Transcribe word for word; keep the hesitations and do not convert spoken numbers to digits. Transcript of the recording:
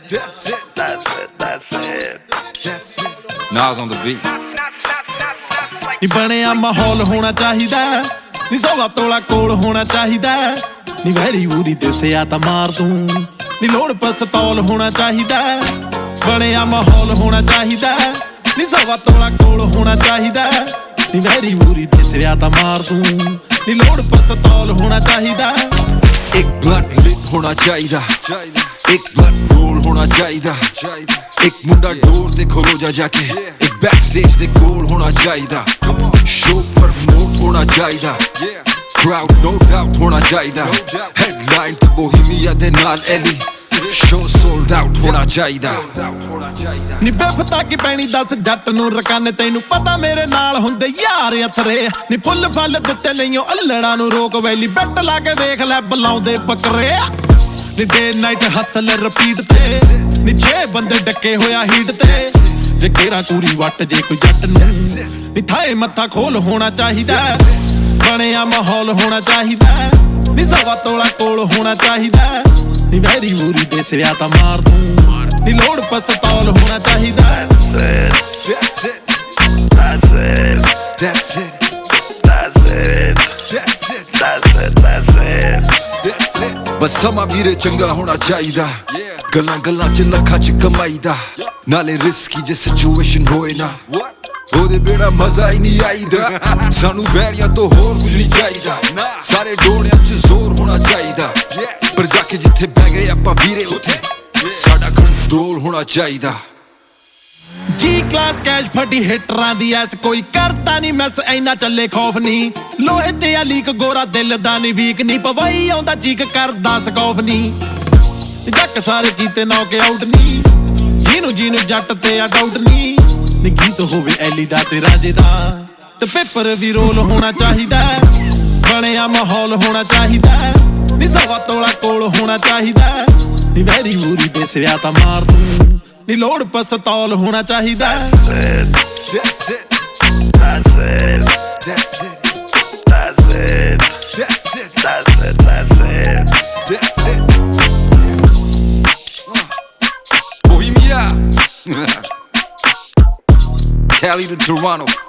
That's it. That's it, that's it. That's it. Nas on the beat. ਨੀ ਬਣਿਆ ਮਾਹੌਲ ਹੋਣਾ ਚਾਹੀਦਾ, ਨੀ ਸਵਾ ਤੋਲਾ ਕੋਲ ਹੋਣਾ ਚਾਹੀਦਾ, ਨੀ ਵੈਰੀ ਵੂਰੀ ਦਿਸਿਆ ਤਾਂ ਮਾਰ ਦੂੰ, ਨੀ ਲੋੜ ਪਸਤੌਲ ਹੋਣਾ ਚਾਹੀਦਾ। ਬਣਿਆ ਮਾਹੌਲ ਹੋਣਾ ਚਾਹੀਦਾ, ਨੀ ਸਵਾ ਤੋਲਾ ਕੋਲ ਹੋਣਾ ਚਾਹੀਦਾ, ਨੀ ਵੈਰੀ ਵੂਰੀ ਦਿਸਿਆ ਤਾਂ ਮਾਰ ਦੂੰ, ਨੀ ਲੋੜ ਪਸਤੌਲ ਹੋਣਾ ਚਾਹੀਦਾ। एक blunt lit होना चाहिदा, एक blunt roll होना चाहिदा, एक मुंडा डोर दे खलोजा जाके, एक backstage दे कोल होना चाहिदा, show promote होना चाहिदा, crowd no doubt होना चाहिदा, headline ते bohemia दे नाल एली, show sold out होना चाहिदा। ਨੀ ਬੇਫਤਾ ਕੀ ਪੈਣੀ ਦੱਸ ਜੱਟ ਨੂੰ ਰਕਾਨੇ, ਤੈਨੂੰ ਪਤਾ ਮੇਰੇ ਨਾਲ ਹੁੰਦੇ ਯਾਰ ਅਥਰੇ, ਨੀ ਫੁੱਲ ਫਲ ਦਿੱਤੇ ਲਈਓ ਅਲੜਾ ਨੂੰ ਰੋਕ ਵੈਲੀ, ਬੈਟ ਲਾ ਕੇ ਵੇਖ ਲੈ ਬੁਲਾਉਂਦੇ ਬੱਕਰੇ, ਨੀ ਡੇ ਨਾਈਟ ਹਸਲ ਰਿਪੀਟ ਤੇ, ਨੀ ਛੇ ਬੰਦੇ ਡੱਕੇ ਹੋਇਆ ਹੀਟ ਤੇ, ਜੇ ਘੇਰਾ ਕੂਰੀ ਵੱਟ ਜੇ ਕੋਈ ਜੱਟ ਨੂੰ, ਨੀ ਥਾਏ ਮੱਥਾ ਖੋਲ ਹੋਣਾ ਚਾਹੀਦਾ, ਬਣਿਆ ਮਾਹੌਲ ਹੋਣਾ ਚਾਹੀਦਾ, ਨੀ ਸਵਾ ਤੋਲਾ ਕੋਲ ਹੋਣਾ ਚਾਹੀਦਾ, ਨੀ ਵੈਰੀ ਵੂਰੀ ਦਿਸਿਆ ਤਾਂ ਮਾਰ ਦੂੰ, ਨੀ ਲੋੜ ਪਸਤੌਲ ਹੋਣਾ ਚਾਹੀਦਾ। That's it. That's it. That's it. That's it. That's it. That's it. That's it. That's it. बस समा वीरे चंगा होना चाहिदा, गल्लां गल्लां च लखां च कमाईदा, नाले रिस्की जे सिचुएशन होए ना, ओदे बेड़ा मजा ही नहीं आईदा, सानू बैरियां तो होर कुछ नहीं चाहिदा, सारे डोड़ियां च जोर होना चाहिदा, पर जाके जिथे बह गए आपां वीरे उथे साडा कंट्रोल होना चाहिदा। ਜੀ ਕਲਾਸ ਕੈਸ਼ ਫੱਟੀ ਹਿੱਟਰਾਂ ਦੀ ਐਸ ਕੋਈ ਕਰਦਾ ਨਹੀਂ ਮੈਸ, ਐਨਾ ਚੱਲੇ ਖੌਫ ਨਹੀਂ, ਲੋਹੇ ਤੇ ਆ ਲੀਕ ਗੋਰਾ ਦਿਲ ਦਾ ਨਹੀਂ ਵੀਕ ਨਹੀਂ, ਪਵਾਈ ਆਉਂਦਾ ਚੀਕ ਕਰਦਾ ਸਕੌਫ ਨਹੀਂ, ਜੱਕ ਸਾਰੇ ਕੀਤੇ ਨੌਕ ਆਊਟ ਨਹੀਂ, ਜਿਹਨੂੰ ਜਿਹਨੂੰ ਜੱਟ ਤੇ ਆ ਡਾਊਟ ਨਹੀਂ, ਨੀ ਗੀਤ ਹੋਵੇ ਐਲੀ ਦਾ ਤੇ ਰਾਜੇ ਦਾ, ਤੇ ਪੇਪਰ ਵੀ ਰੋਲ ਹੋਣਾ ਚਾਹੀਦਾ, ਬਣਿਆ ਮਾਹੌਲ ਹੋਣਾ ਚਾਹੀਦਾ, ਨੀ ਸਵਾ ਤੋਲਾ ਕੋਲ ਹੋਣਾ ਚਾਹੀਦਾ, ਨੀ ਵੈਰੀ ਵੂਰੀ ਦਿਸਿਆ ਤਾਂ ਮਾਰ ਦੂੰ, ਨੀ ਲੋੜ ਪਸਤੌਲ ਹੋਣਾ ਚਾਹੀਦਾ। That's it. That's it. That's it. That's it. That's it. That's it. That's it. That's it. Uh. Bohemia. Cali to Toronto.